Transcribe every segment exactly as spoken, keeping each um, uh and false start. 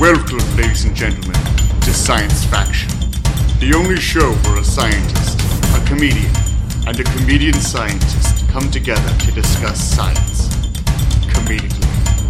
Welcome, ladies and gentlemen, to Science Faction, the only show where a scientist, a comedian, and a comedian scientist come together to discuss science comedically.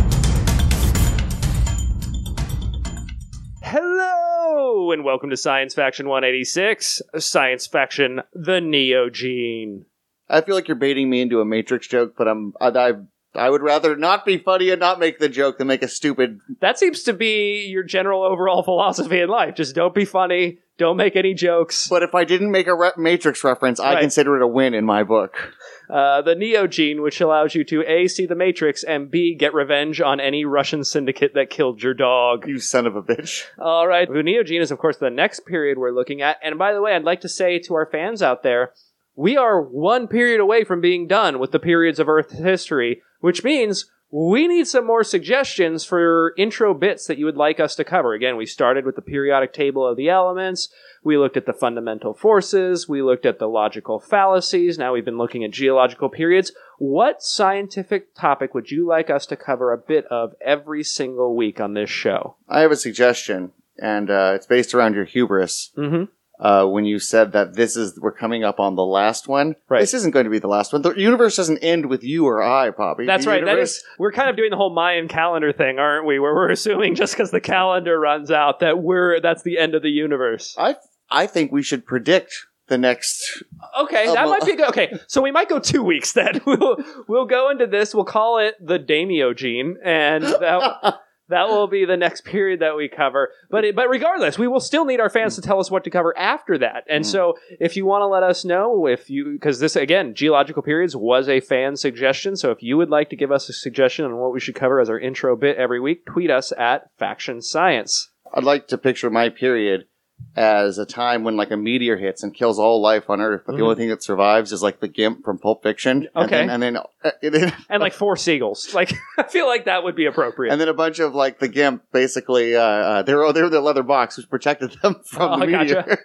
Hello, and welcome to Science Faction one eighty-six, Science Faction the Neogene. I feel like you're baiting me into a Matrix joke, but I'm I, I I would rather not be funny and not make the joke than make a stupid... That seems to be your general overall philosophy in life. Just don't be funny, don't make any jokes. But if I didn't make a re- Matrix reference, I Right. consider it a win in my book. Uh, the Neogene, which allows you to A, see the Matrix, and B, get revenge on any Russian syndicate that killed your dog. You son of a bitch. All right, the Neogene is, of course, the next period we're looking at. And by the way, I'd like to say to our fans out there, we are one period away from being done with the periods of Earth history, which means we need some more suggestions for intro bits that you would like us to cover. Again, we started with the periodic table of the elements. We looked at the fundamental forces. We looked at the logical fallacies. Now we've been looking at geological periods. What scientific topic would you like us to cover a bit of every single week on this show? I have a suggestion, and uh, it's based around your hubris. Mm-hmm. Uh, when you said that this is we're coming up on the last one. Right. This isn't going to be the last one. The universe doesn't end with you or I, Poppy. That's the right. That universe- is, we're kind of doing the whole Mayan calendar thing, aren't we? Where we're assuming just because the calendar runs out that we're that's the end of the universe. I I think we should predict the next... Okay, that Um, might be good. Okay, so we might go two weeks then. We'll we'll go into this. We'll call it the Daimyogene, and that that will be the next period that we cover. But it, but regardless, we will still need our fans to tell us what to cover after that. And Mm. so, if you want to let us know, if you because this again, geological periods was a fan suggestion. So if you would like to give us a suggestion on what we should cover as our intro bit every week, tweet us at Faction Science. I'd like to picture my period as a time when like a meteor hits and kills all life on Earth, but Mhm. the only thing that survives is like the Gimp from Pulp Fiction. Okay. And then, and then, uh, and then, And like four seagulls. Like I feel like that would be appropriate. and then a bunch of like the Gimp basically, uh, uh they're, they're the leather box which protected them from Oh, the meteor. gotcha.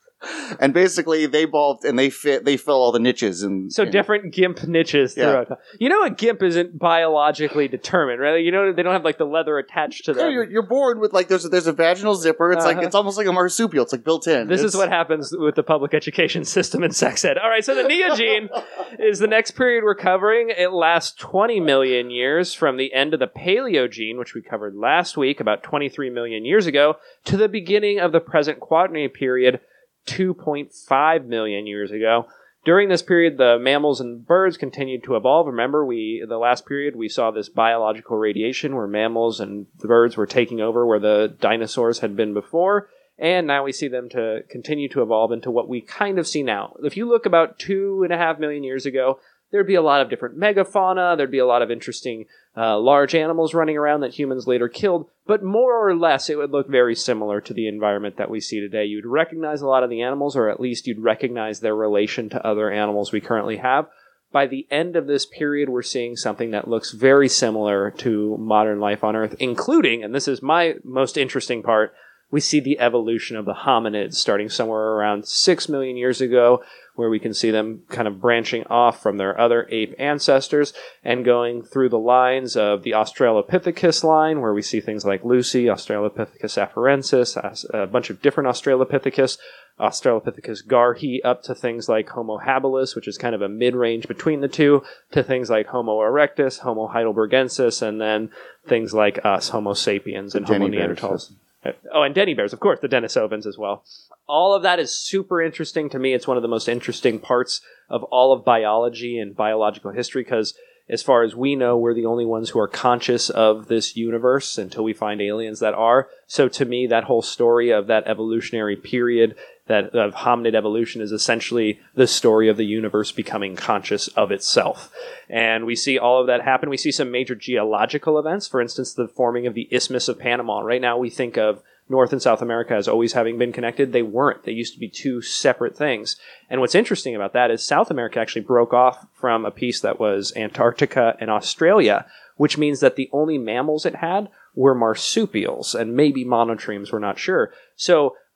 And basically they evolved and they fit, they fill all the niches. And So and- different GIMP niches Yeah. throughout. You know, a GIMP isn't biologically determined, right? You know, they don't have like the leather attached to Yeah, them. you're, you're born with like there's a, there's a vaginal zipper. It's like Uh-huh. it's almost like a marsupial. It's like built in. This It's- is what happens with the public education system in sex ed. All right, so the Neogene is the next period we're covering. It lasts twenty million years from the end of the Paleogene, which we covered last week, about twenty-three million years ago, to the beginning of the present Quaternary period, two point five million years ago. During this period, the mammals and birds continued to evolve. Remember, we the last period, we saw this biological radiation where mammals and the birds were taking over where the dinosaurs had been before. And now we see them to continue to evolve into what we kind of see now. If you look about two and a half million years ago, there'd be a lot of different megafauna. There'd be a lot of interesting uh, large animals running around that humans later killed. But more or less, it would look very similar to the environment that we see today. You'd recognize a lot of the animals, or at least you'd recognize their relation to other animals we currently have. By the end of this period, we're seeing something that looks very similar to modern life on Earth, including, and this is my most interesting part, we see the evolution of the hominids starting somewhere around six million years ago, where we can see them kind of branching off from their other ape ancestors and going through the lines of the Australopithecus line, where we see things like Lucy, Australopithecus afarensis, a bunch of different Australopithecus, Australopithecus garhi, up to things like Homo habilis, which is kind of a mid-range between the two, to things like Homo erectus, Homo heidelbergensis, and then things like us, Homo sapiens, and The Homo Denny bears. neanderthals. Oh, and Denny bears, of course, the Denisovans as well. All of that is super interesting to me. It's one of the most interesting parts of all of biology and biological history, because as far as we know, we're the only ones who are conscious of this universe until we find aliens that are. So to me, that whole story of that evolutionary period, that of hominid evolution, is essentially the story of the universe becoming conscious of itself. And we see all of that happen. We see some major geological events. For instance, the forming of the Isthmus of Panama. Right now we think of North and South America as always having been connected. They weren't. They used to be two separate things. And what's interesting about that is South America actually broke off from a piece that was Antarctica and Australia, which means that the only mammals it had were marsupials and maybe monotremes, we're not sure. So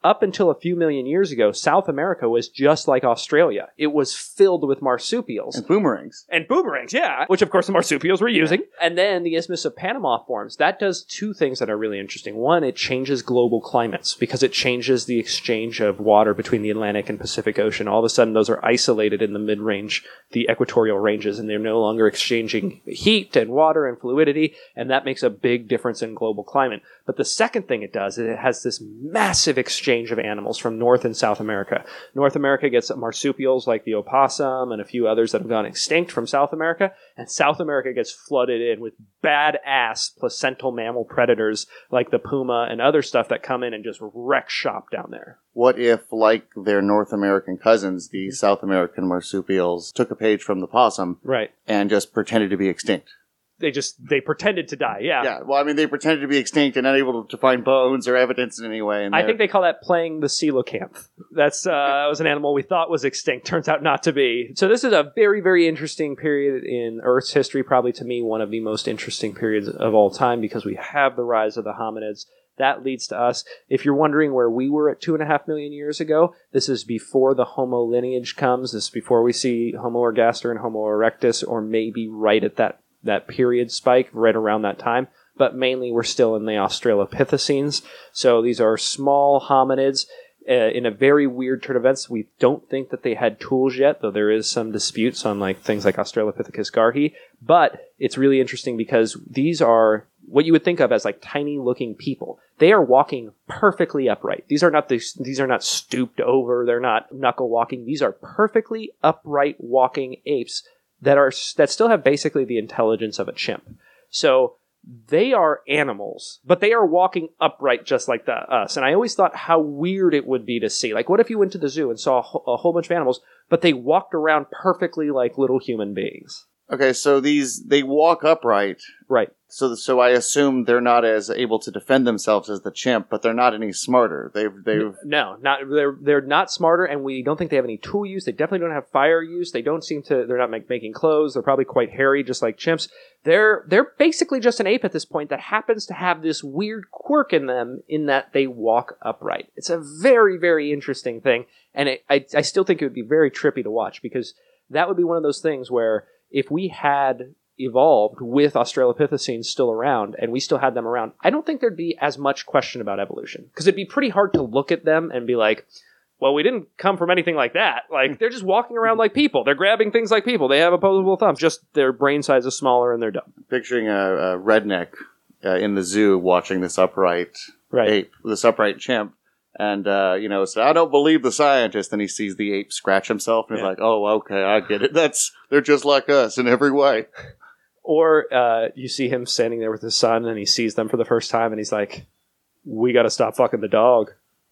up until a few million years ago, South America was just like Australia. It was filled with marsupials. And boomerangs. And boomerangs, yeah, which of course the marsupials were using. And then the Isthmus of Panama forms. That does two things that are really interesting. One, it changes global climates because it changes the exchange of water between the Atlantic and Pacific Ocean. All of a sudden, those are isolated in the mid-range, the equatorial ranges, and they're no longer exchanging heat and water and fluidity, and that makes a big difference in global climate. But the second thing it does is it has this massive exchange of animals from North and South America. North America gets marsupials like the opossum and a few others that have gone extinct from South America, and South America gets flooded in with badass placental mammal predators like the puma and other stuff that come in and just wreck shop down there. What if, like their North American cousins, the South American marsupials took a page from the possum Right. and just pretended to be extinct? They just, they pretended to die, yeah. Yeah, well, I mean, they pretended to be extinct and unable to find bones or evidence in any way. And I think they call that playing the coelacanth. That's uh, that was an animal we thought was extinct. Turns out not to be. So this is a very, very interesting period in Earth's history. Probably to me, one of the most interesting periods of all time because we have the rise of the hominids. That leads to us. If you're wondering where we were at two and a half million years ago, this is before the Homo lineage comes. This is before we see Homo ergaster and Homo erectus, or maybe right at that that period spike right around that time, but mainly we're still in the Australopithecines. So these are small hominids uh, in a very weird turn of events. We don't think that they had tools yet, though there is some disputes on like things like Australopithecus garhi. But it's really interesting because these are what you would think of as like tiny looking people. They are walking perfectly upright. These are not these, these are not stooped over. They're not knuckle walking. These are perfectly upright walking apes that are that still have basically the intelligence of a chimp. So they are animals, but they are walking upright just like the, us. And I always thought how weird it would be to see. Like, what if you went to the zoo and saw a, ho- a whole bunch of animals, but they walked around perfectly like little human beings? Okay, so these, they walk upright. Right. So so I assume they're not as able to defend themselves as the chimp, but they're not any smarter. They've they've no, not they're they're not smarter, and we don't think they have any tool use. They definitely don't have fire use. They don't seem to. They're not make, making clothes. They're probably quite hairy, just like chimps. They're they're basically just an ape at this point that happens to have this weird quirk in them, in that they walk upright. It's a very very interesting thing, and it, I I still think it would be very trippy to watch because that would be one of those things where if we had evolved with Australopithecines still around, and we still had them around, I don't think there'd be as much question about evolution. Because it'd be pretty hard to look at them and be like, well, we didn't come from anything like that. Like, they're just walking around like people. They're grabbing things like people. They have opposable thumbs. Just their brain size is smaller and they're dumb. Picturing a, a redneck uh, in the zoo watching this upright right. ape, this upright chimp. And, uh, you know, so I don't believe the scientist. And he sees the ape scratch himself and yeah. he's like, oh, okay, I get it. That's, they're just like us in every way. Or uh, you see him standing there with his son and he sees them for the first time and he's like, we got to stop fucking the dog.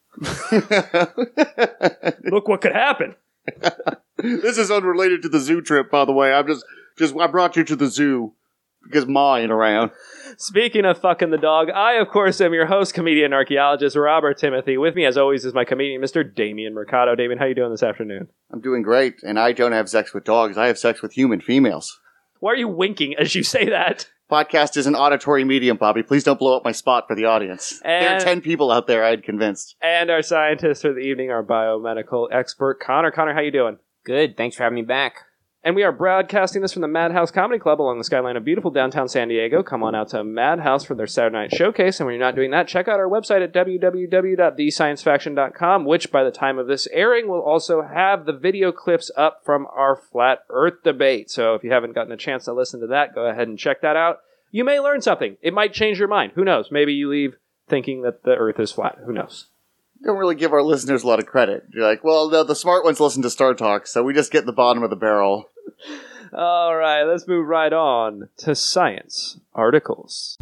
Look what could happen. This is unrelated to the zoo trip, by the way. I'm just, just, I brought you to the zoo because Ma ain't around. Speaking of fucking the dog, I, of course, am your host, comedian, archaeologist, Robert Timothy. With me, as always, is my comedian, Mister Damien Mercado. Damien, how you doing this afternoon? I'm doing great, and I don't have sex with dogs. I have sex with human females. Why are you winking as you say that? Podcast is an auditory medium, Bobby. Please don't blow up my spot for the audience. And, there are ten people out there I had convinced. And our scientist for the evening, our biomedical expert, Connor. Connor, how you doing? Good. Thanks for having me back. And we are broadcasting this from the Madhouse Comedy Club along the skyline of beautiful downtown San Diego. Come on out to Madhouse for their Saturday night showcase. And when you're not doing that, check out our website at w w w dot the science faction dot com, which by the time of this airing will also have the video clips up from our Flat Earth debate. So if you haven't gotten a chance to listen to that, go ahead and check that out. You may learn something. It might change your mind. Who knows? Maybe you leave thinking that the Earth is flat. Who knows? Don't really give our listeners a lot of credit. You're like, well, no, the smart ones listen to Star Talk, so we just get the bottom of the barrel. All right, let's move right on to science articles.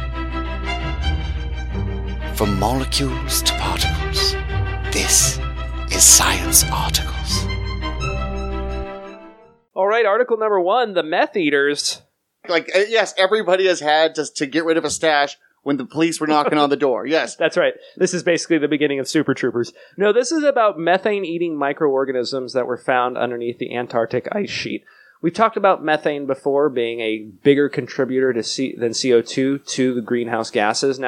From molecules to particles, this is Science Articles. All right, article number one, the meth eaters. Like, yes, everybody has had to, to get rid of a stash when the police were knocking on the door. Yes. That's right. This is basically the beginning of Super Troopers. No, this is about methane-eating microorganisms that were found underneath the Antarctic ice sheet. We've talked about methane before being a bigger contributor to C- than C O two to the greenhouse gases. Now,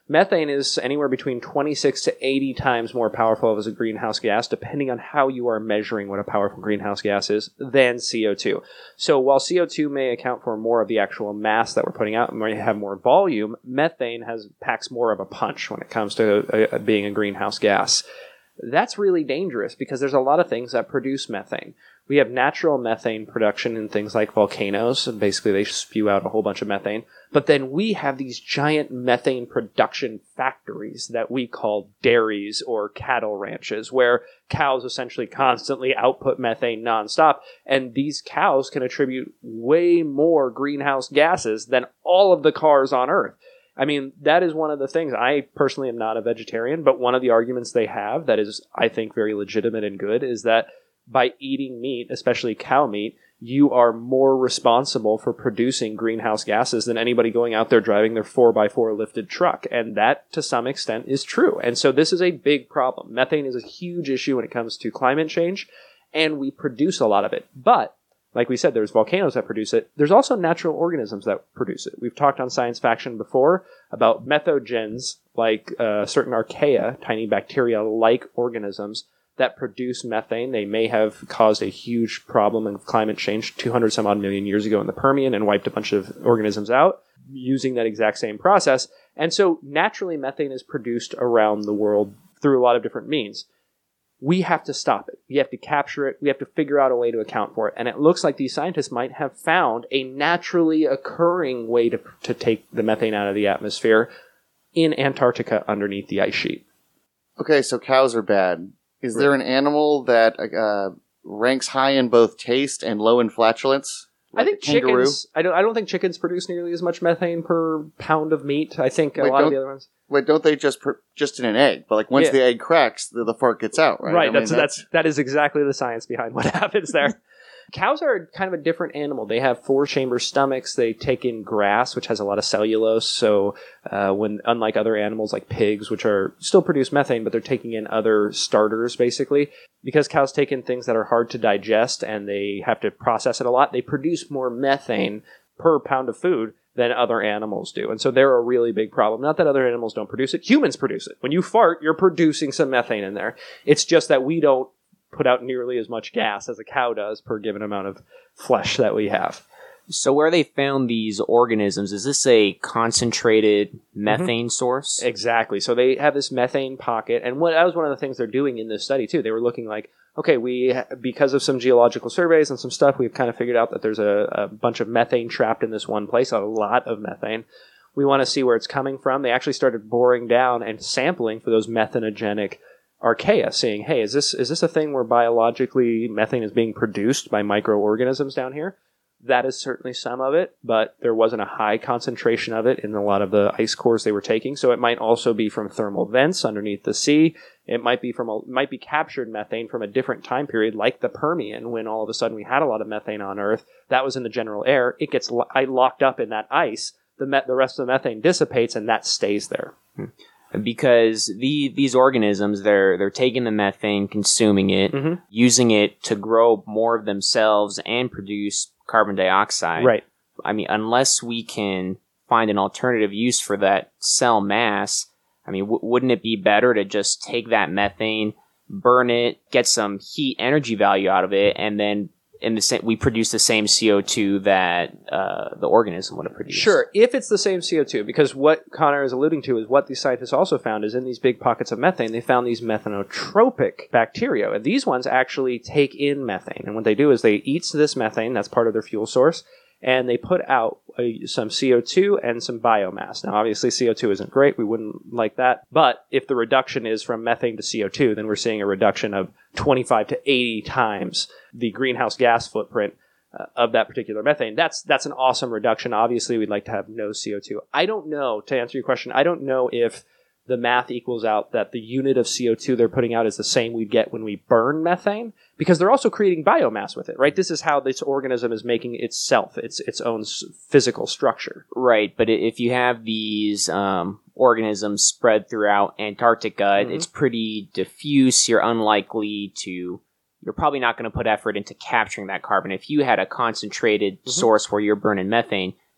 Methane is anywhere between twenty-six to eighty times more powerful as a greenhouse gas, depending on how you are measuring what a powerful greenhouse gas is, than C O two. So while C O two may account for more of the actual mass that we're putting out and may have more volume, methane has packs more of a punch when it comes to a, a, being a greenhouse gas. That's really dangerous because there's a lot of things that produce methane. We have natural methane production in things like volcanoes, and basically they spew out a whole bunch of methane. But then we have these giant methane production factories that we call dairies or cattle ranches, where cows essentially constantly output methane nonstop. And these cows can attribute way more greenhouse gases than all of the cars on Earth. I mean, that is one of the things. I personally am not a vegetarian, but one of the arguments they have that is, I think, very legitimate and good is that by eating meat, especially cow meat, you are more responsible for producing greenhouse gases than anybody going out there driving their four by four lifted truck. And that, to some extent, is true. And so this is a big problem. Methane is a huge issue when it comes to climate change, and we produce a lot of it. But like we said, there's volcanoes that produce it. There's also natural organisms that produce it. We've talked on Science Faction before about methogens, like uh, certain archaea, tiny bacteria-like organisms that produce methane. They may have caused a huge problem in climate change two hundred some odd million years ago in the Permian and wiped a bunch of organisms out using that exact same process. And so naturally, methane is produced around the world through a lot of different means. We have to stop it. We have to capture it. We have to figure out a way to account for it. And it looks like these scientists might have found a naturally occurring way to, to take the methane out of the atmosphere in Antarctica underneath the ice sheet. Okay, so cows are bad. Is there an animal that uh, ranks high in both taste and low in flatulence? Like I think chickens. I don't. I don't think chickens produce nearly as much methane per pound of meat. I think a Wait, lot of the other ones. Wait, don't they just pr- just in an egg? But like once Yeah. the egg cracks, the, the fart gets out, right? Right. I mean, that's, that's that is exactly the science behind what happens there. Cows are kind of a different animal. They have four-chamber stomachs. They take in grass, which has a lot of cellulose. So uh, when, unlike other animals like pigs, which are still produce methane, but they're taking in other starters, basically. Because cows take in things that are hard to digest and they have to process it a lot, they produce more methane per pound of food than other animals do. And so they're a really big problem. Not that other animals don't produce it. Humans produce it. When you fart, you're producing some methane in there. It's just that we don't put out nearly as much gas as a cow does per given amount of flesh that we have. So where they found these organisms, is this a concentrated methane mm-hmm. source? Exactly. So they have this methane pocket, and what that was one of the things they're doing in this study too. They were looking like, okay, we because of some geological surveys and some stuff, we've kind of figured out that there's a, a bunch of methane trapped in this one place, a lot of methane. We want to see where it's coming from. They actually started boring down and sampling for those methanogenic archaea, seeing, hey, is this is this a thing where biologically methane is being produced by microorganisms down here? That is certainly some of it, but there wasn't a high concentration of it in a lot of the ice cores they were taking. So it might also be from thermal vents underneath the sea. It might be from a, might be captured methane from a different time period, like the Permian, when all of a sudden we had a lot of methane on Earth. That was in the general air. It gets lo- locked up in that ice. The met- the rest of the methane dissipates, and that stays there. Hmm. Because the these organisms, they're they're taking the methane, consuming it, mm-hmm. using it to grow more of themselves and produce carbon dioxide. Right. I mean, unless we can find an alternative use for that cell mass, I mean, w- wouldn't it be better to just take that methane, burn it, get some heat energy value out of it, and then in the same, we produce the same C O two that uh, the organism would have produced? Sure, if it's the same C O two, because what Connor is alluding to is what these scientists also found is in these big pockets of methane, they found these methanotropic bacteria. And these ones actually take in methane. And what they do is they eat this methane, that's part of their fuel source, and they put out uh, some C O two and some biomass. Now, obviously, C O two isn't great. We wouldn't like that. But if the reduction is from methane to C O two, then we're seeing a reduction of twenty-five to eighty times the greenhouse gas footprint uh, of that particular methane. That's that's an awesome reduction. Obviously, we'd like to have no C O two. I don't know, to answer your question, I don't know if the math equals out that the unit of C O two they're putting out is the same we'd get when we burn methane, because they're also creating biomass with it, right? This is how this organism is making itself, its its own physical structure. Right, but if you have these um, organisms spread throughout Antarctica, mm-hmm. it's pretty diffuse. You're unlikely to... You're probably not going to put effort into capturing that carbon. If you had a concentrated mm-hmm. source where you're burning methane,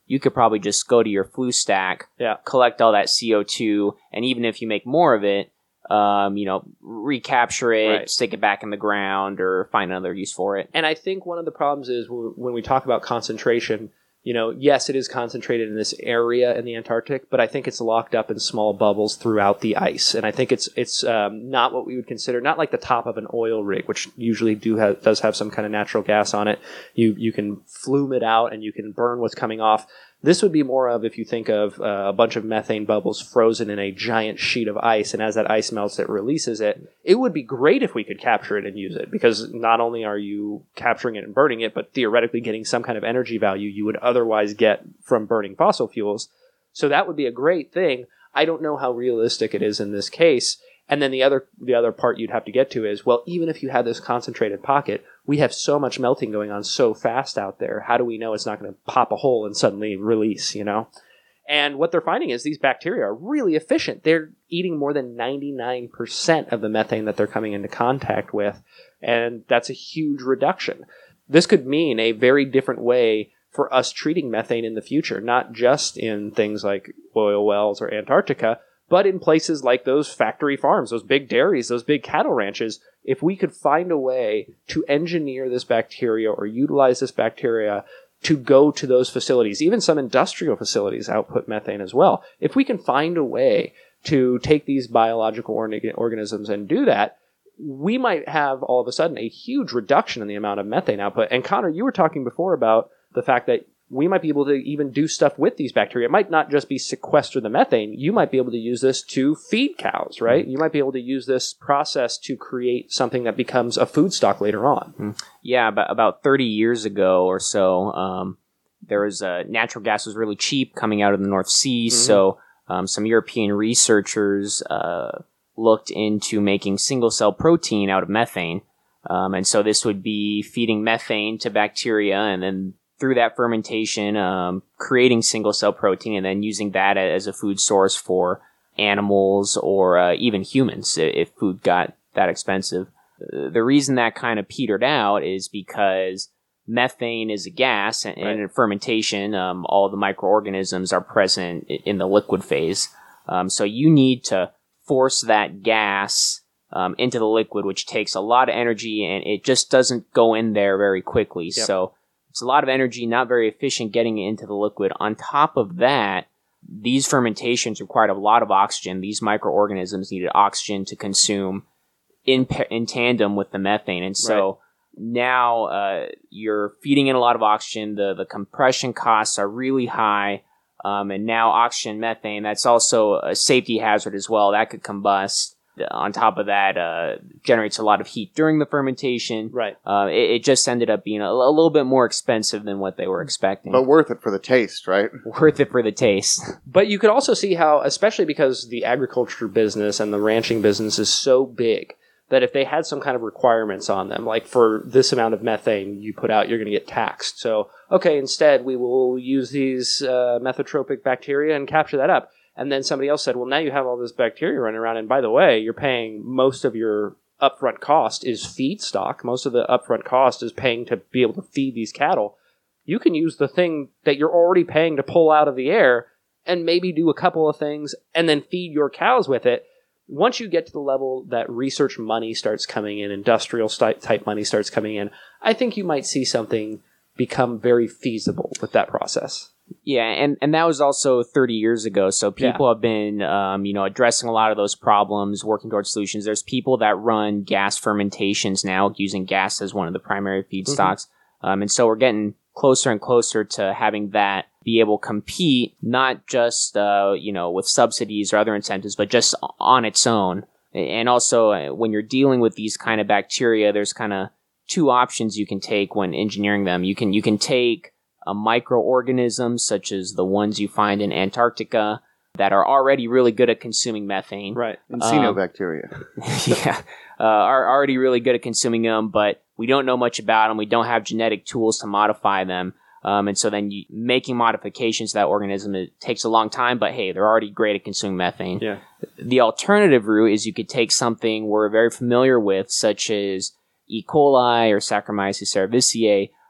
you could probably just go to your flue stack, Yeah. collect all that C O two, and even if you make more of it, um, you know, recapture it, Right. stick it back in the ground, or find another use for it. And I think one of the problems is w- when we talk about concentration, you know, yes, it is concentrated in this area in the Antarctic, but I think it's locked up in small bubbles throughout the ice. And I think it's it's um, not what we would consider, not like the top of an oil rig, which usually do have, does have some kind of natural gas on it. You you can flume it out and you can burn what's coming off. This would be more of if you think of uh, a bunch of methane bubbles frozen in a giant sheet of ice, and as that ice melts, it releases it. It would be great if we could capture it and use it, because not only are you capturing it and burning it, but theoretically getting some kind of energy value you would otherwise get from burning fossil fuels. So that would be a great thing. I don't know how realistic it is in this case. And then the other the other part you'd have to get to is, well, even if you had this concentrated pocket, we have so much melting going on so fast out there. How do we know it's not going to pop a hole and suddenly release, you know? And what they're finding is these bacteria are really efficient. They're eating more than ninety-nine percent of the methane that they're coming into contact with, and that's a huge reduction. This could mean a very different way for us treating methane in the future, not just in things like oil wells or Antarctica, but in places like those factory farms, those big dairies, those big cattle ranches. If we could find a way to engineer this bacteria or utilize this bacteria to go to those facilities, even some industrial facilities output methane as well. If we can find a way to take these biological orga- organisms and do that, we might have all of a sudden a huge reduction in the amount of methane output. And Connor, you were talking before about the fact that we might be able to even do stuff with these bacteria. It might not just be sequester the methane. You might be able to use this to feed cows, right? Mm-hmm. You might be able to use this process to create something that becomes a food stock later on. Mm-hmm. Yeah, about, about thirty years ago or so, um, there was uh, natural gas was really cheap coming out of the North Sea. Mm-hmm. So um, some European researchers uh, looked into making single-cell protein out of methane. Um, and so this would be feeding methane to bacteria, and then through that fermentation, um, creating single-cell protein, and then using that as a food source for animals or uh, even humans if food got that expensive. The reason that kind of petered out is because methane is a gas, and, right. and in fermentation, um, all the microorganisms are present in the liquid phase. Um, so you need to force that gas um, into the liquid, which takes a lot of energy, and it just doesn't go in there very quickly. Yep. So it's a lot of energy, not very efficient getting it into the liquid. On top of that, these fermentations required a lot of oxygen. These microorganisms needed oxygen to consume in in tandem with the methane. And so right. now uh, you're feeding in a lot of oxygen. The, the compression costs are really high. Um, and now oxygen methane, that's also a safety hazard as well. That could combust. On top of that, uh, generates a lot of heat during the fermentation. Right. Uh, it, it just ended up being a, a little bit more expensive than what they were expecting. But worth it for the taste, right? Worth it for the taste. But you could also see how, especially because the agriculture business and the ranching business is so big, that if they had some kind of requirements on them, like for this amount of methane you put out, you're going to get taxed. So, okay, instead we will use these uh, methotropic bacteria and capture that up. And then somebody else said, well, now you have all this bacteria running around, and by the way, you're paying most of your upfront cost is feedstock. Most of the upfront cost is paying to be able to feed these cattle. You can use the thing that you're already paying to pull out of the air and maybe do a couple of things and then feed your cows with it. Once you get to the level that research money starts coming in, industrial type money starts coming in, I think you might see something become very feasible with that process. Yeah, and, and that was also thirty years ago, so people yeah. have been, um, you know, addressing a lot of those problems, working towards solutions. There's people that run gas fermentations now, using gas as one of the primary feedstocks, mm-hmm. um, and so we're getting closer and closer to having that be able to compete, not just, uh, you know, with subsidies or other incentives, but just on its own. And also, uh, when you're dealing with these kind of bacteria, there's kind of two options you can take when engineering them. You can you can take Uh, microorganisms such as the ones you find in Antarctica that are already really good at consuming methane. Right. Encinobacteria. Um, yeah. Uh, are already really good at consuming them, but we don't know much about them. We don't have genetic tools to modify them. Um, and so then you, making modifications to that organism, it takes a long time, but hey, they're already great at consuming methane. Yeah. The alternative route is you could take something we're very familiar with, such as E. coli or Saccharomyces cerevisiae,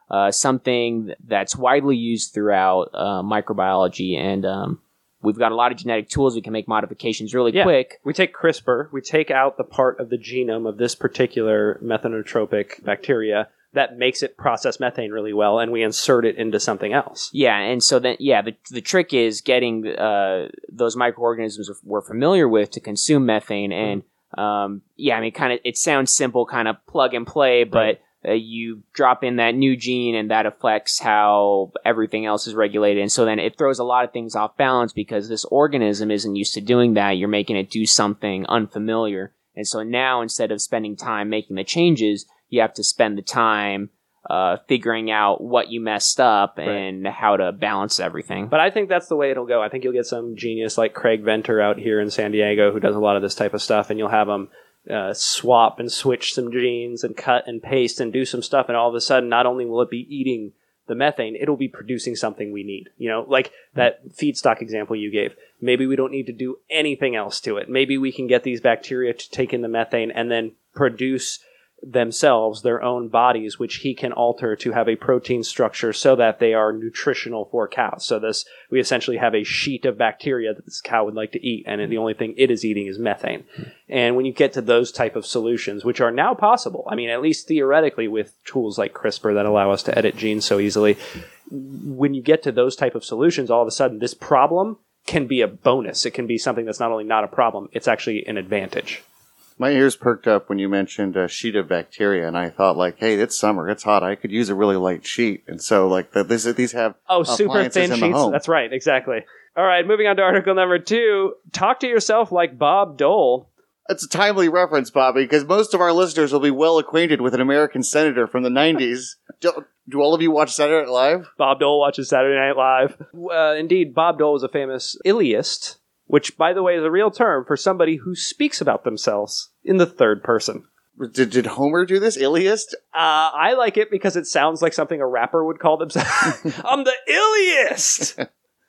uh, something that's widely used throughout uh, microbiology, and um, we've got a lot of genetic tools. We can make modifications really Yeah. quick. We take CRISPR, we take out the part of the genome of this particular methanotropic bacteria that makes it process methane really well, and we insert it into something else. Yeah, and so then, yeah, the the trick is getting uh, those microorganisms we're familiar with to consume methane, and um, yeah, I mean, kind of, it sounds simple, kind of plug and play, but Right. uh, you drop in that new gene, and that affects how everything else is regulated, and so then it throws a lot of things off balance because this organism isn't used to doing that. You're making it do something unfamiliar, and so now instead of spending time making the changes, you have to spend the time uh, figuring out what you messed up and how to balance everything. But I think that's the way it'll go. I think you'll get some genius like Craig Venter out here in San Diego who does a lot of this type of stuff, and you'll have them uh, swap and switch some genes and cut and paste and do some stuff, and all of a sudden, not only will it be eating the methane, it'll be producing something we need. You know, like that feedstock example you gave. Maybe we don't need to do anything else to it. Maybe we can get these bacteria to take in the methane and then produce themselves, their own bodies, which he can alter to have a protein structure so that they are nutritional for cows. So this, we essentially have a sheet of bacteria that this cow would like to eat, and the only thing it is eating is methane. And when you get to those type of solutions, which are now possible, I mean, at least theoretically with tools like CRISPR that allow us to edit genes so easily, when you get to those type of solutions, all of a sudden this problem can be a bonus. It can be something that's not only not a problem, it's actually an advantage. My ears perked up when you mentioned a sheet of bacteria, and I thought, like, hey, it's summer, it's hot, I could use a really light sheet. And so, like, the, this, these have Oh, super appliances thin in the sheets. home. That's right, exactly. All right, moving on to article number two. Talk to yourself like Bob Dole. That's a timely reference, Bobby, because most of our listeners will be well acquainted with an American senator from the nineties. do, do all of you watch Saturday Night Live? Bob Dole watches Saturday Night Live. Uh, indeed, Bob Dole was a famous Iliist, which, by the way, is a real term for somebody who speaks about themselves in the third person. Did, did Homer do this? Iliist? Uh, I like it because it sounds like something a rapper would call themselves. I'm the Iliist!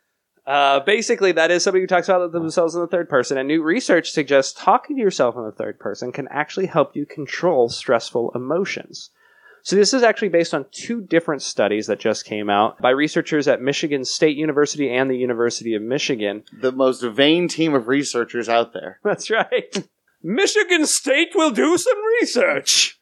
uh, basically, that is somebody who talks about themselves in the third person, and new research suggests talking to yourself in the third person can actually help you control stressful emotions. So this is actually based on two different studies that just came out by researchers at Michigan State University and the University of Michigan. The most vain team of researchers out there. That's right. Michigan State will do some research.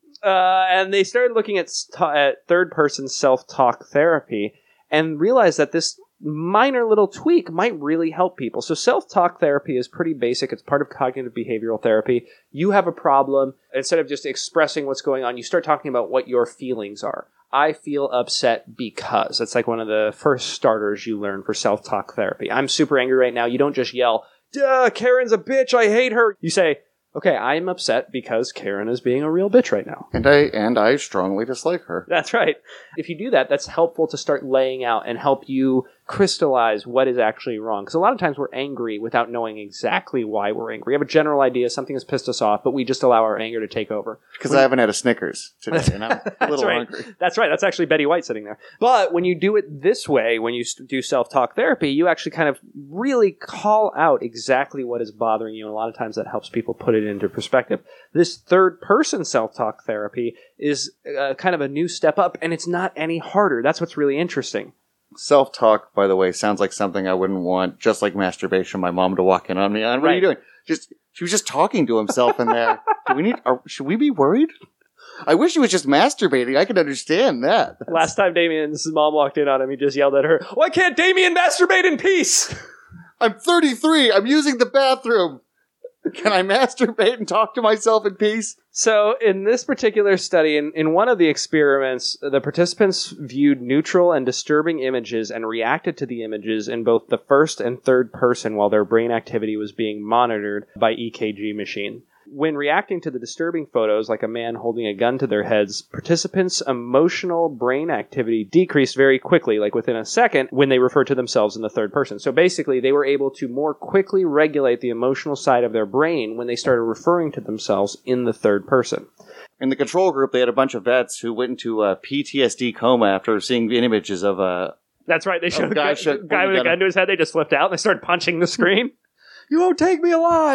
Uh, and they started looking at, st- at third-person self-talk therapy and realized that this minor little tweak might really help people. So self-talk therapy is pretty basic. It's part of cognitive behavioral therapy. You have a problem. Instead of just expressing what's going on, you start talking about what your feelings are. I feel upset because. It's like one of the first starters you learn for self-talk therapy. I'm super angry right now. You don't just yell, duh, Karen's a bitch, I hate her. You say, okay, I'm upset because Karen is being a real bitch right now. And I and I strongly dislike her. That's right. If you do that, that's helpful to start laying out and help you crystallize what is actually wrong. Because a lot of times we're angry without knowing exactly why we're angry. We have a general idea, something has pissed us off, but we just allow our anger to take over. Because I haven't had a Snickers today, and I'm a little right. hungry. That's right. That's actually Betty White sitting there. But when you do it this way, when you do self-talk therapy, you actually kind of really call out exactly what is bothering you. And a lot of times that helps people put it into perspective. This third-person self-talk therapy is uh, kind of a new step up, and it's not any harder. That's what's really interesting. Self-talk, by the way, sounds like something I wouldn't want, just like masturbation, my mom to walk in on me on. What Right. are you doing? Just She was just talking to himself in there. Do we need? Are, should we be worried? I wish he was just masturbating. I could understand that. Last time Damien's mom walked in on him, he just yelled at her, "Why can't Damien masturbate in peace?" I'm thirty-three. I'm using the bathroom. Can I masturbate and talk to myself in peace? So in this particular study, in, in one of the experiments, the participants viewed neutral and disturbing images and reacted to the images in both the first and third person while their brain activity was being monitored by E K G machine. When reacting to the disturbing photos, like a man holding a gun to their heads, participants' emotional brain activity decreased very quickly, like within a second, when they referred to themselves in the third person. So basically, they were able to more quickly regulate the emotional side of their brain when they started referring to themselves in the third person. In the control group, they had a bunch of vets who went into a P T S D coma after seeing the images of a... That's right, they showed Oh, a guy guy, should- guy with a gun- gun to his head, they just flipped out, and they started punching the screen. You won't take me alive!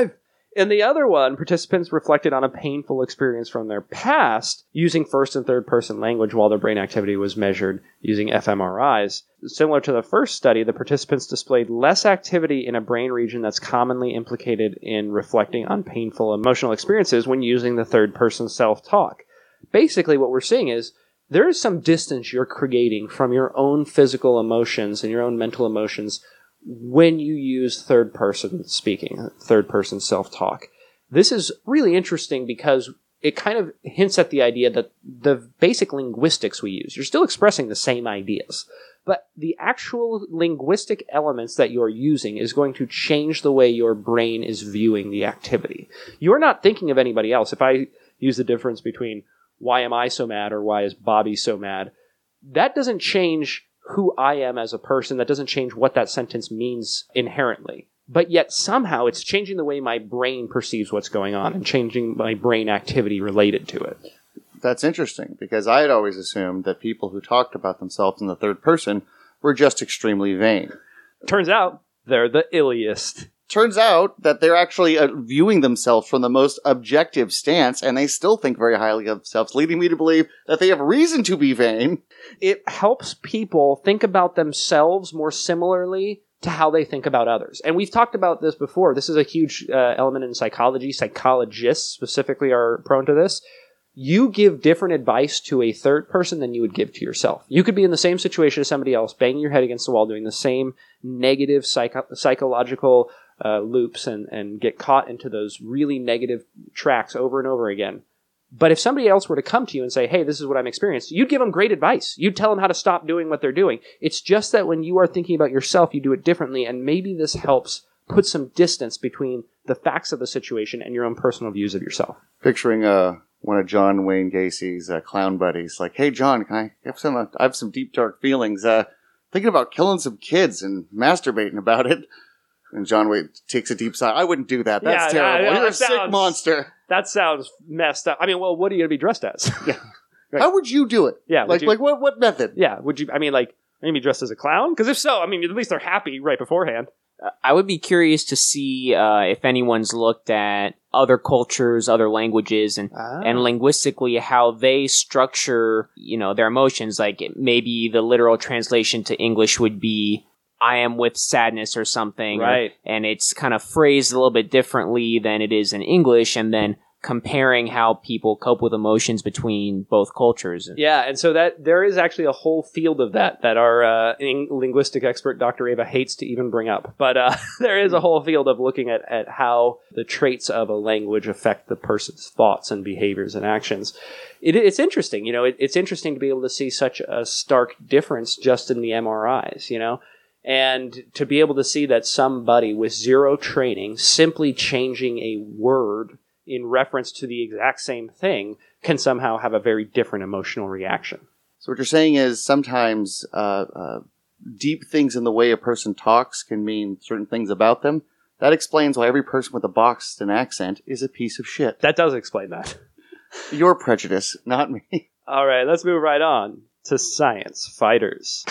In the other one, participants reflected on a painful experience from their past using first and third person language while their brain activity was measured using fMRIs. Similar to the first study, the participants displayed less activity in a brain region that's commonly implicated in reflecting on painful emotional experiences when using the third person self-talk. Basically, what we're seeing is there is some distance you're creating from your own physical emotions and your own mental emotions when you use third person speaking, third person self-talk. This is really interesting because it kind of hints at the idea that the basic linguistics we use, you're still expressing the same ideas, but the actual linguistic elements that you're using is going to change the way your brain is viewing the activity. You're not thinking of anybody else. If I use the difference between why am I so mad or why is Bobby so mad, that doesn't change who I am as a person. That doesn't change what that sentence means inherently. But yet somehow it's changing the way my brain perceives what's going on and changing my brain activity related to it. That's interesting, because I had always assumed that people who talked about themselves in the third person were just extremely vain. Turns out they're the illiest. Turns out that they're actually uh, viewing themselves from the most objective stance, and they still think very highly of themselves, leading me to believe that they have reason to be vain. It helps people think about themselves more similarly to how they think about others. And we've talked about this before. This is a huge uh, element in psychology. Psychologists specifically are prone to this. You give different advice to a third person than you would give to yourself. You could be in the same situation as somebody else, banging your head against the wall, doing the same negative psycho- psychological uh, loops and, and get caught into those really negative tracks over and over again. But if somebody else were to come to you and say, hey, this is what I'm experiencing, you'd give them great advice. You'd tell them how to stop doing what they're doing. It's just that when you are thinking about yourself, you do it differently, and maybe this helps put some distance between the facts of the situation and your own personal views of yourself. Picturing uh, one of John Wayne Gacy's uh, clown buddies, like, hey, John, can I have some, uh, I have some deep, dark feelings. Uh, thinking about killing some kids and masturbating about it. And John Wayne takes a deep sigh. I wouldn't do that. That's Yeah, terrible. yeah, You're a that sick sounds- monster. That sounds messed up. I mean, well, what are you going to be dressed as? Yeah. Right. How would you do it? Yeah, would Like, you- like what, what method? Yeah, would you, I mean, like, are you going to be dressed as a clown? Because if so, I mean, at least they're happy right beforehand. I would be curious to see uh, if anyone's looked at other cultures, other languages, and Ah. and linguistically how they structure, you know, their emotions. Like maybe the literal translation to English would be "I am with sadness" or something, or- Right. and it's kind of phrased a little bit differently than it is in English, and then comparing how people cope with emotions between both cultures. Yeah, and so that there is actually a whole field of that that our uh, in- linguistic expert Doctor Ava hates to even bring up. But uh, there is a whole field of looking at, at how the traits of a language affect the person's thoughts and behaviors and actions. It, it's interesting, you know, it, it's interesting to be able to see such a stark difference just in the M R Is, you know, and to be able to see that somebody with zero training simply changing a word in reference to the exact same thing can somehow have a very different emotional reaction. So what you're saying is sometimes uh, uh, deep things in the way a person talks can mean certain things about them. That explains why every person with a Boston accent is a piece of shit. That does explain that. Your prejudice, not me. All right, let's move right on to science fighters.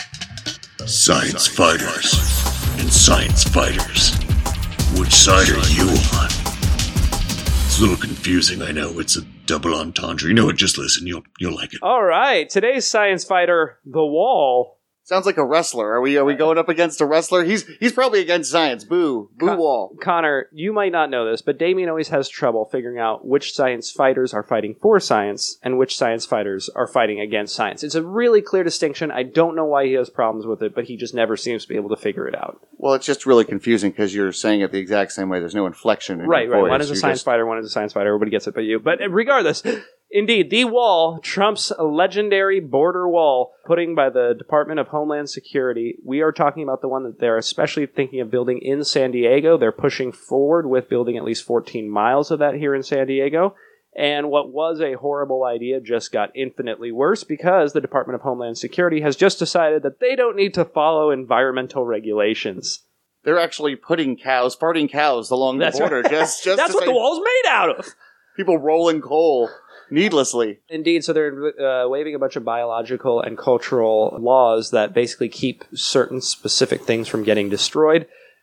Science fighters and science fighters. Which side are you on? It's a little confusing, I know. It's a double entendre. You know what? Just listen. You'll you'll like it. All right, today's science fighter, The Wall. Sounds like a wrestler. Are we are we going up against a wrestler? He's he's probably against science. Boo. Boo Con- wall. Connor, you might not know this, but Damien always has trouble figuring out which science fighters are fighting for science and which science fighters are fighting against science. It's a really clear distinction. I don't know why he has problems with it, but he just never seems to be able to figure it out. Well, it's just really confusing because you're saying it the exact same way. There's no inflection in Right, your right. voice. One is a You're science just- fighter, one is a science fighter. Everybody gets it but you. But regardless, indeed, The Wall, Trump's legendary border wall, putting by the Department of Homeland Security. We are talking about the one that they're especially thinking of building in San Diego. They're pushing forward with building at least fourteen miles of that here in San Diego. And what was a horrible idea just got infinitely worse because the Department of Homeland Security has just decided that they don't need to follow environmental regulations. They're actually putting cows, farting cows along the That's border. right. Just, just That's to what say the wall's made out of. people rolling coal needlessly. Indeed, so they're uh, waiving a bunch of biological and cultural laws that basically keep certain specific things from getting destroyed.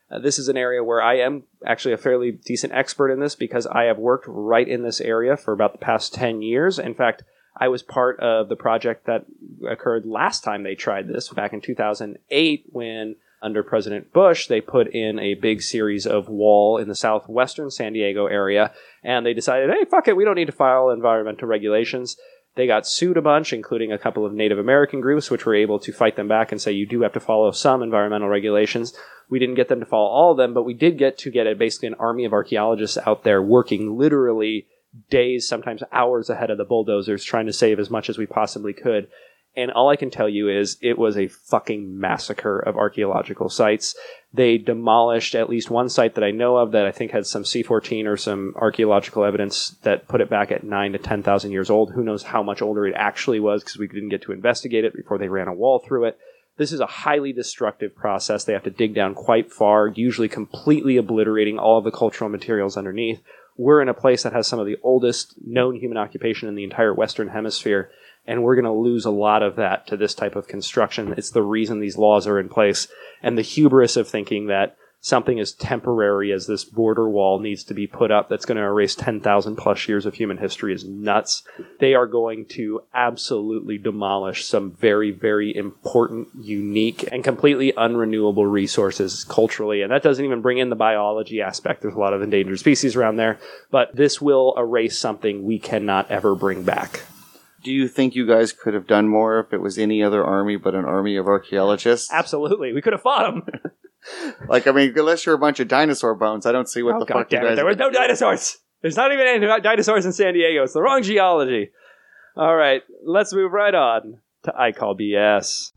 Uh, this is an area where I am actually a fairly decent expert in this because I have worked right in this area for about the past ten years. In fact, I was part of the project that occurred last time they tried this back in two thousand eight when, under President Bush, they put in a big series of wall in the southwestern San Diego area, and they decided, hey, fuck it, we don't need to file environmental regulations. They got sued a bunch, including a couple of Native American groups, which were able to fight them back and say you do have to follow some environmental regulations. We didn't get them to follow all of them, but we did get to get a, basically an army of archaeologists out there working literally days, sometimes hours ahead of the bulldozers, trying to save as much as we possibly could. And all I can tell you is it was a fucking massacre of archaeological sites. They demolished at least one site that I know of that I think had some C fourteen or some archaeological evidence that put it back at nine to ten thousand years old. Who knows how much older it actually was because we didn't get to investigate it before they ran a wall through it. This is a highly destructive process. They have to dig down quite far, usually completely obliterating all of the cultural materials underneath. We're in a place that has some of the oldest known human occupation in the entire Western Hemisphere, and we're going to lose a lot of that to this type of construction. It's the reason these laws are in place. And the hubris of thinking that something as temporary as this border wall needs to be put up that's going to erase ten thousand plus years of human history is nuts. They are going to absolutely demolish some very, very important, unique, and completely unrenewable resources culturally. And that doesn't even bring in the biology aspect. There's a lot of endangered species around there. But this will erase something we cannot ever bring back. Do you think you guys could have done more if it was any other army but an army of archaeologists? Absolutely. We could have fought them. Like, I mean, unless you're a bunch of dinosaur bones, I don't see what oh, the God fuck you damn it. guys There were no dinosaurs. There's not even any dinosaurs in San Diego. It's the wrong geology. All right. Let's move right on to I Call B S.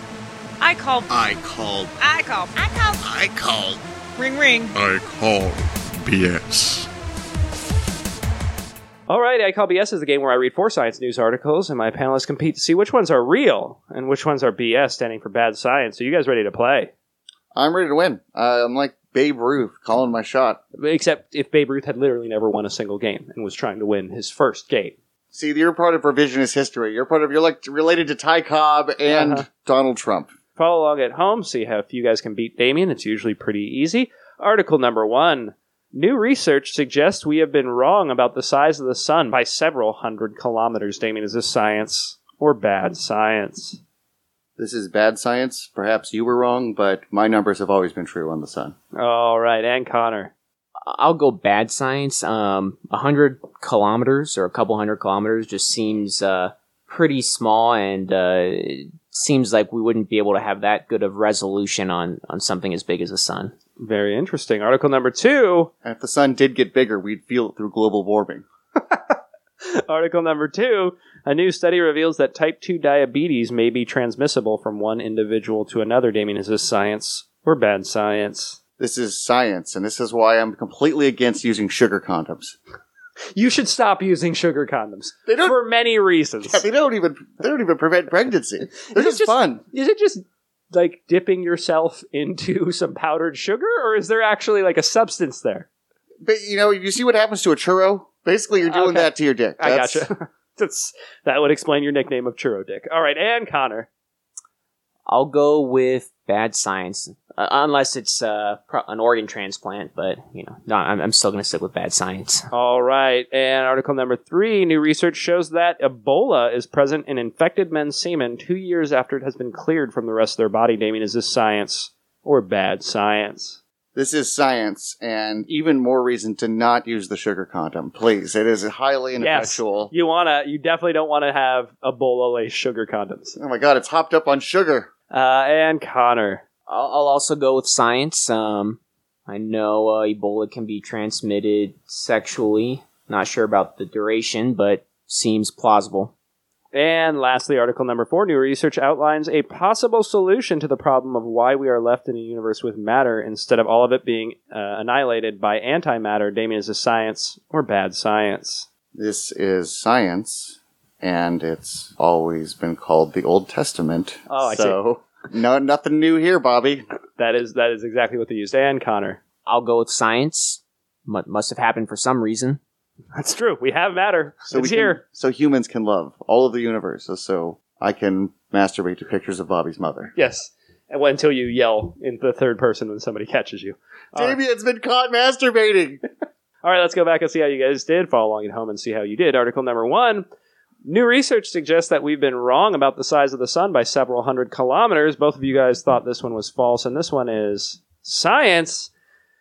I call. I called. I call. I call. I called. Ring ring. I called B S. All right, I Call B S is the game where I read four science news articles, and my panelists compete to see which ones are real and which ones are B S, standing for bad science. Are you guys ready to play? I'm ready to win. Uh, I'm like Babe Ruth, calling my shot. Except if Babe Ruth had literally never won a single game and was trying to win his first game. See, you're part of revisionist history. You're part of, you're like related to Ty Cobb and Uh-huh. Donald Trump. Follow along at home, see how if you guys can beat Damien. It's usually pretty easy. Article number one. New research suggests we have been wrong about the size of the sun by several hundred kilometers. Damien, is this science or bad science? This is bad science. Perhaps you were wrong, but my numbers have always been true on the sun. All right, and Connor. I'll go bad science. Um, a hundred kilometers or a couple hundred kilometers just seems uh, pretty small, and uh, it seems like we wouldn't be able to have that good of resolution on, on something as big as the sun. Very interesting. Article number two. And if the sun did get bigger, we'd feel it through global warming. Article number two. A new study reveals that type two diabetes may be transmissible from one individual to another. Damien, is this science or bad science? This is science, and this is why I'm completely against using sugar condoms. You should stop using sugar condoms. They don't- for many reasons. Yeah, they don't even they don't even prevent pregnancy. They're Is it just, just- fun. Is it just like dipping yourself into some powdered sugar, or is there actually like a substance there? But you know, you see what happens to a churro? Basically, you're doing Okay. that to your dick. I That's- gotcha. That's, that would explain your nickname of Churro Dick. All right, and Connor. I'll go with bad science, uh, unless it's uh, pro- an organ transplant. But you know, no, I'm, I'm still going to stick with bad science. All right, and article number three. New research shows that Ebola is present in infected men's semen two years after it has been cleared from the rest of their body. Damien, is this science or bad science? This is science, and even more reason to not use the sugar condom. Please, it is highly ineffectual. You wanna, you definitely don't want to have Ebola-laced sugar condoms. Oh my god, it's hopped up on sugar. Uh, and Connor. I'll, I'll also go with science. Um, I know uh, Ebola can be transmitted sexually. Not sure about the duration, but seems plausible. And lastly, article number four. New research outlines a possible solution to the problem of why we are left in a universe with matter instead of all of it being uh, annihilated by antimatter. Damien, is this science or bad science? This is science, and it's always been called the Old Testament. Oh, I so, no, nothing new here, Bobby. That is that is exactly what they used. And Connor. I'll go with science. M- must have happened for some reason. That's true. We have matter. So it's we here. Can, so humans can love all of the universe. So, so I can masturbate to pictures of Bobby's mother. Yes. And well, until you yell in the third person when somebody catches you. All right. Damien's been caught masturbating. All right, let's go back and see how you guys did. Follow along at home and see how you did. Article number one. New research suggests that we've been wrong about the size of the sun by several hundred kilometers. Both of you guys thought this one was false, and this one is science.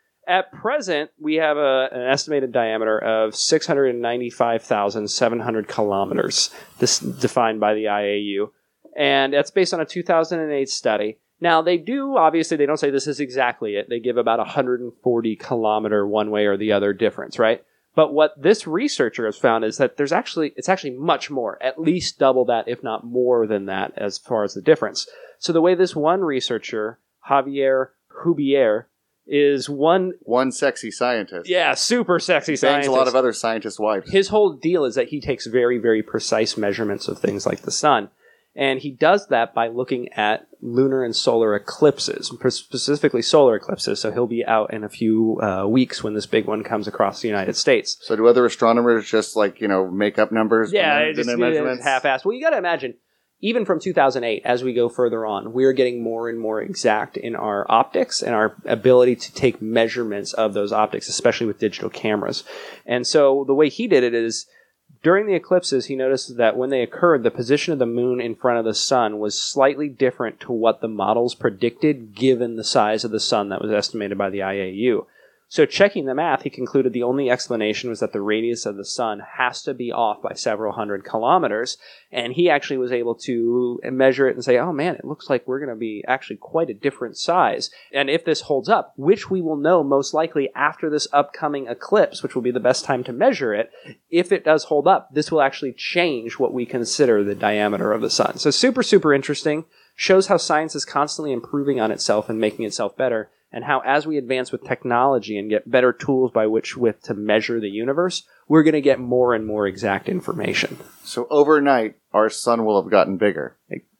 At present, we have a, an estimated diameter of six hundred ninety-five thousand seven hundred kilometers, this defined by the I A U. And that's based on a two thousand eight study. Now, they do, obviously, they don't say this is exactly it. They give about one hundred forty kilometer one way or the other difference, right? But what this researcher has found is that there's actually, it's actually much more, at least double that, if not more than that, as far as the difference. So the way this one researcher, Javier Hubier, is one... One sexy scientist. Yeah, super sexy Bangs scientist. a lot of other scientists' wives. His whole deal is that he takes very, very precise measurements of things like the sun. And he does that by looking at lunar and solar eclipses, specifically solar eclipses. So he'll be out in a few uh, weeks when this big one comes across the United States. So do other astronomers just, like, you know, make up numbers? Yeah, when it just their measurements? half-assed. Well, you got to imagine, even from two thousand eight, as we go further on, we're getting more and more exact in our optics and our ability to take measurements of those optics, especially with digital cameras. And so the way he did it is, during the eclipses, he noticed that when they occurred, the position of the moon in front of the sun was slightly different to what the models predicted, given the size of the sun that was estimated by the I A U. So checking the math, he concluded the only explanation was that the radius of the sun has to be off by several hundred kilometers, and he actually was able to measure it and say, oh man, it looks like we're going to be actually quite a different size. And if this holds up, which we will know most likely after this upcoming eclipse, which will be the best time to measure it, if it does hold up, this will actually change what we consider the diameter of the sun. So super, super interesting. Shows how science is constantly improving on itself and making itself better. And how, as we advance with technology and get better tools by which with to measure the universe, we're going to get more and more exact information. So overnight, our sun will have gotten bigger.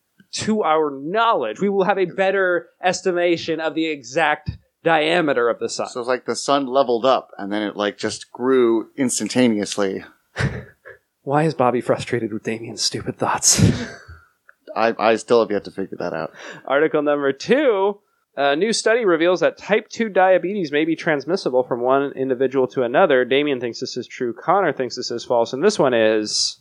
To our knowledge, we will have a better estimation of the exact diameter of the sun. So it's like the sun leveled up, and then it like just grew instantaneously. Why is Bobby frustrated with Damien's stupid thoughts? I, I still have yet to figure that out. Article number two. A new study reveals that type two diabetes may be transmissible from one individual to another. Damien thinks this is true. Connor thinks this is false. And this one is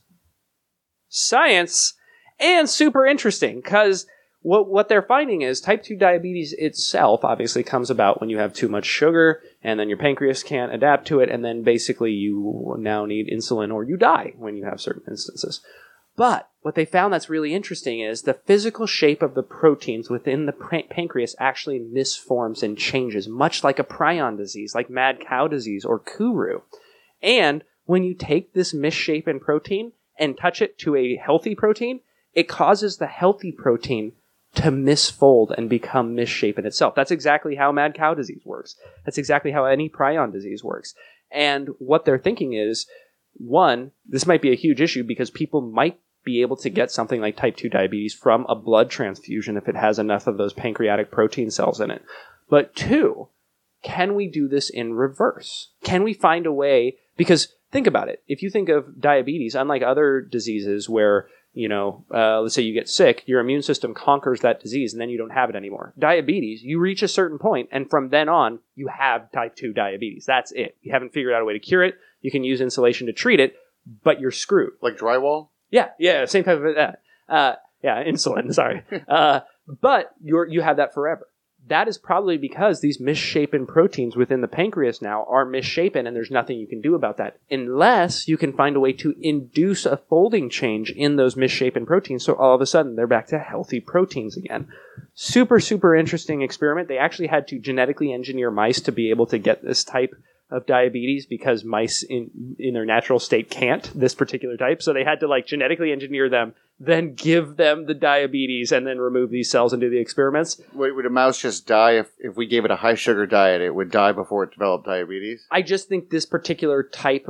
science and super interesting because what, what they're finding is type two diabetes itself obviously comes about when you have too much sugar and then your pancreas can't adapt to it. And then basically you now need insulin or you die when you have certain instances. But what they found that's really interesting is the physical shape of the proteins within the pan- pancreas actually misforms and changes, much like a prion disease, like mad cow disease or Kuru. And when you take this misshapen protein and touch it to a healthy protein, it causes the healthy protein to misfold and become misshapen itself. That's exactly how mad cow disease works. That's exactly how any prion disease works. And what they're thinking is, one, this might be a huge issue because people might be able to get something like type two diabetes from a blood transfusion if it has enough of those pancreatic protein cells in it. But two, can we do this in reverse? Can we find a way? Because think about it. If you think of diabetes, unlike other diseases where, you know, uh, let's say you get sick, your immune system conquers that disease and then you don't have it anymore. Diabetes, you reach a certain point and from then on, you have type two diabetes. That's it. You haven't figured out a way to cure it. You can use insulation to treat it, but you're screwed. Like drywall? Yeah, yeah, same type of that. Uh, yeah, insulin, sorry. Uh, but you're, you have that forever. That is probably because these misshapen proteins within the pancreas now are misshapen and there's nothing you can do about that unless you can find a way to induce a folding change in those misshapen proteins so all of a sudden they're back to healthy proteins again. Super, super interesting experiment. They actually had to genetically engineer mice to be able to get this type of diabetes because mice in in their natural state can't, this particular type. So they had to like genetically engineer them, then give them the diabetes and then remove these cells and do the experiments. Wait, would a mouse just die if, if we gave it a high sugar diet? It would die before it developed diabetes? I just think this particular type uh,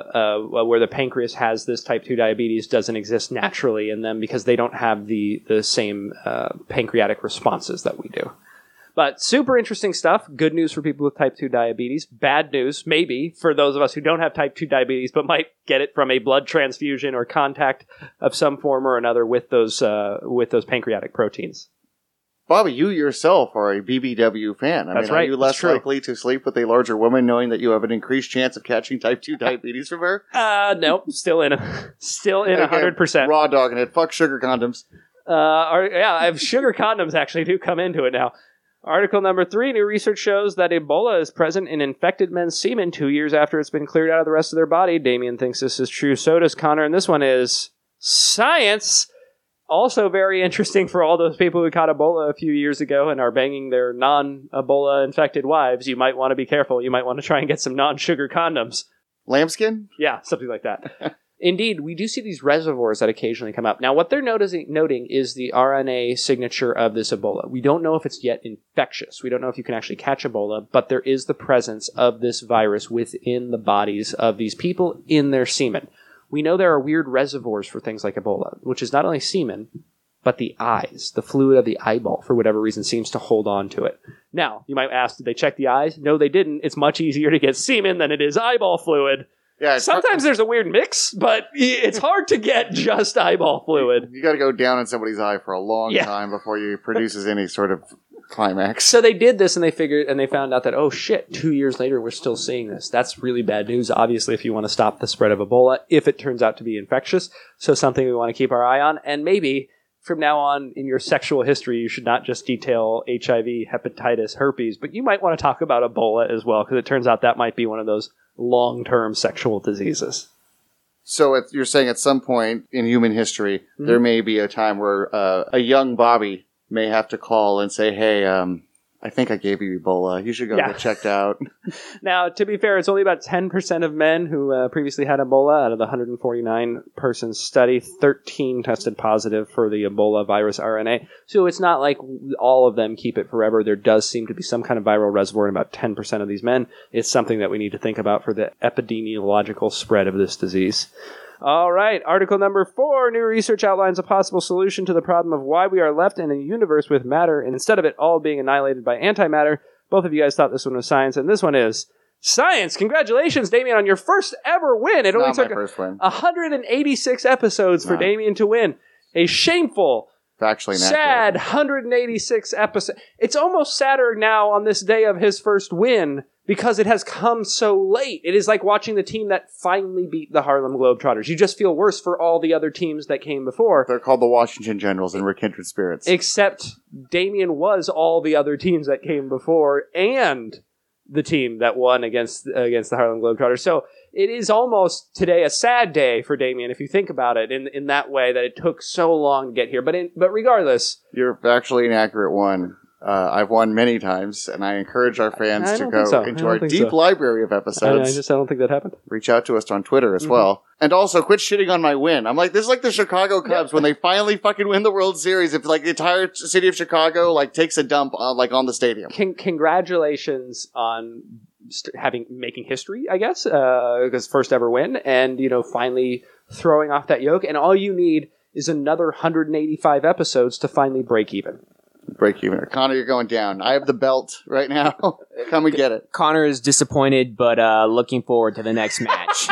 uh, where the pancreas has this type two diabetes doesn't exist naturally in them because they don't have the, the same uh, pancreatic responses that we do. But super interesting stuff. Good news for people with type two diabetes. Bad news, maybe, for those of us who don't have type two diabetes but might get it from a blood transfusion or contact of some form or another with those uh, with those pancreatic proteins. Bobby, you yourself are a B B W fan. I That's mean, right. are you That's less true. likely to sleep with a larger woman knowing that you have an increased chance of catching type two diabetes from her? Uh, nope. Still in a, still in a Okay, hundred percent. Raw dogging it. Fuck sugar condoms. Uh, are, yeah, I have sugar condoms actually do come into it now. Article number three, new research shows that Ebola is present in infected men's semen two years after it's been cleared out of the rest of their body. Damien thinks this is true. So does Connor. And this one is science. Also very interesting for all those people who caught Ebola a few years ago and are banging their non-Ebola infected wives. You might want to be careful. You might want to try and get some non-sugar condoms. Lambskin? Yeah, something like that. Indeed, we do see these reservoirs that occasionally come up. Now, what they're noticing, noting is the R N A signature of this Ebola. We don't know if it's yet infectious. We don't know if you can actually catch Ebola, but there is the presence of this virus within the bodies of these people in their semen. We know there are weird reservoirs for things like Ebola, which is not only semen, but the eyes. The fluid of the eyeball, for whatever reason, seems to hold on to it. Now, you might ask, did they check the eyes? No, they didn't. It's much easier to get semen than it is eyeball fluid. Yeah. it's- Sometimes there's a weird mix, but it's hard to get just eyeball fluid. You got to go down in somebody's eye for a long Yeah. time before you produces any sort of climax. So they did this and they figured and they found out that, oh shit, two years later we're still seeing this. That's really bad news, obviously, if you want to stop the spread of Ebola, if it turns out to be infectious. So something we want to keep our eye on. And maybe from now on in your sexual history, you should not just detail H I V, hepatitis, herpes, but you might want to talk about Ebola as well, because it turns out that might be one of those long-term sexual diseases. So it, you're saying at some point in human history, Mm-hmm. there may be a time where uh, a young Bobby may have to call and say, hey, um, I think I gave you Ebola. You should go Yeah. get checked out. Now, to be fair, it's only about ten percent of men who uh, previously had Ebola. Out of the one hundred forty-nine person study, thirteen tested positive for the Ebola virus R N A. So it's not like all of them keep it forever. There does seem to be some kind of viral reservoir in about ten percent of these men. It's something that we need to think about for the epidemiological spread of this disease. All right, article number four. New research outlines a possible solution to the problem of why we are left in a universe with matter instead of it all being annihilated by antimatter. Both of you guys thought this one was science, and this one is science. Congratulations, Damien, on your first ever win. It only Not my took first win. one hundred eighty-six episodes for No. Damien to win. A shameful, Factually inaccurate. sad one hundred eighty-six episodes. It's almost sadder now on this day of his first win because it has come so late. It is like watching the team that finally beat the Harlem Globetrotters. You just feel worse for all the other teams that came before. They're called the Washington Generals and we're kindred spirits. Except Damien was all the other teams that came before and the team that won against against the Harlem Globetrotters. So it is almost today a sad day for Damien if you think about it in in that way, that it took so long to get here. But in, but regardless, You're factually inaccurate one. Uh, I've won many times, and I encourage our fans I to don't go think so. I into don't our think deep so. library of I, episodes. I just I don't think that happened. Reach out to us on Twitter as Mm-hmm. well. And also, quit shitting on my win. I'm like, this is like the Chicago Cubs when they finally fucking win the World Series. If like the entire city of Chicago like takes a dump on like on the stadium. Con- congratulations on st- having making history, I guess, because first ever win, and you know finally throwing off that yoke. And all you need is another one hundred eighty-five episodes to finally break even. Break even. Connor, you're going down. I have the belt right now. Come and get it. Connor is disappointed, but uh, looking forward to the next match.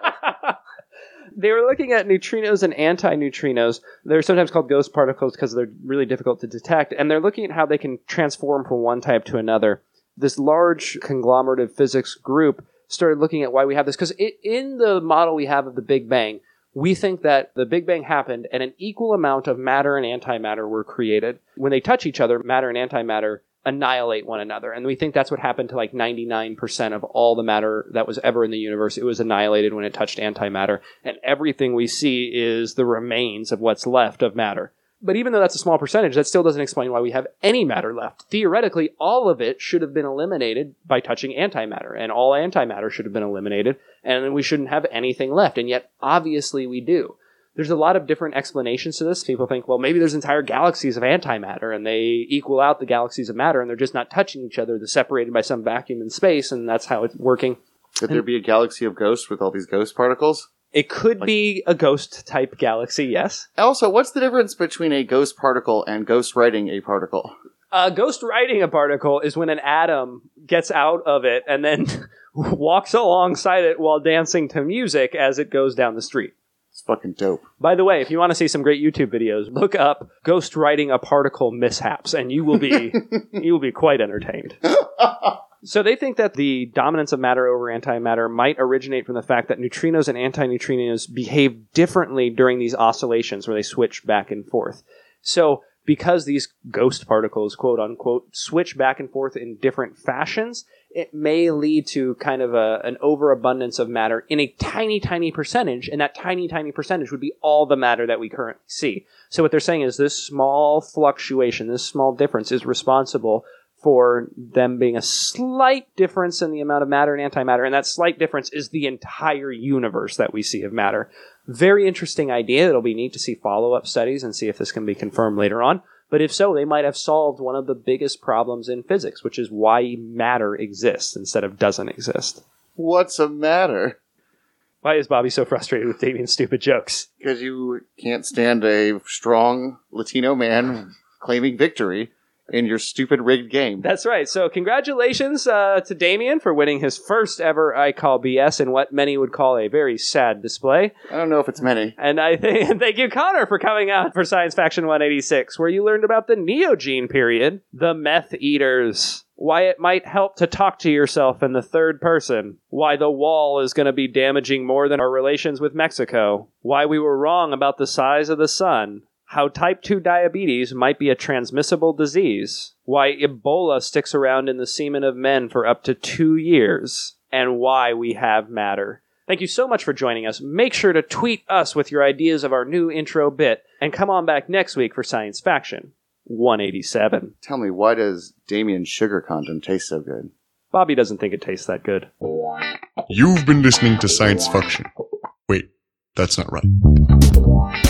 They were looking at neutrinos and antineutrinos. They're sometimes called ghost particles because they're really difficult to detect, and they're looking at how they can transform from one type to another. This large conglomerate of physics group started looking at why we have this, because in the model we have of the Big Bang, we think that the Big Bang happened and an equal amount of matter and antimatter were created. When they touch each other, matter and antimatter annihilate one another. And we think that's what happened to like ninety-nine percent of all the matter that was ever in the universe. It was annihilated when it touched antimatter. And everything we see is the remains of what's left of matter. But even though that's a small percentage, that still doesn't explain why we have any matter left. Theoretically, all of it should have been eliminated by touching antimatter, and all antimatter should have been eliminated, and then we shouldn't have anything left. And yet, obviously, we do. There's a lot of different explanations to this. People think, well, maybe there's entire galaxies of antimatter, and they equal out the galaxies of matter, and they're just not touching each other. They're separated by some vacuum in space, and that's how it's working. Could there be a galaxy of ghosts with all these ghost particles? It could be a ghost-type galaxy, yes. Also, what's the difference between a ghost particle and ghost writing a particle? Uh, ghost writing a particle is when an atom gets out of it and then walks alongside it while dancing to music as it goes down the street. It's fucking dope. By the way, if you want to see some great YouTube videos, look up "ghost writing a particle mishaps," and you will be you will be quite entertained. So they think that the dominance of matter over antimatter might originate from the fact that neutrinos and antineutrinos behave differently during these oscillations where they switch back and forth. So because these ghost particles, quote unquote, switch back and forth in different fashions, it may lead to kind of a, an overabundance of matter in a tiny, tiny percentage, and that tiny, tiny percentage would be all the matter that we currently see. So what they're saying is this small fluctuation, this small difference is responsible for them being a slight difference in the amount of matter and antimatter, and that slight difference is the entire universe that we see of matter. Very interesting idea. It'll be neat to see follow-up studies and see if this can be confirmed later on. But if so, they might have solved one of the biggest problems in physics, which is why matter exists instead of doesn't exist. What's a matter? Why is Bobby so frustrated with Damien's stupid jokes? Because you can't stand a strong Latino man claiming victory in your stupid rigged game. That's right. So congratulations uh, to Damien for winning his first ever I Call B S in what many would call a very sad display. I don't know if it's many. And I think thank you, Connor, for coming out for Science Faction one eighty-six, where you learned about the Neogene period, the Meth Eaters, why it might help to talk to yourself in the third person, why the wall is going to be damaging more than our relations with Mexico, why we were wrong about the size of the sun, how type two diabetes might be a transmissible disease, why Ebola sticks around in the semen of men for up to two years, and why we have matter. Thank you so much for joining us. Make sure to tweet us with your ideas of our new intro bit, and come on back next week for Science Faction one eighty-seven. Tell me, why does Damien's sugar condom taste so good? Bobby doesn't think it tastes that good. You've been listening to Science Faction. Wait, that's not right.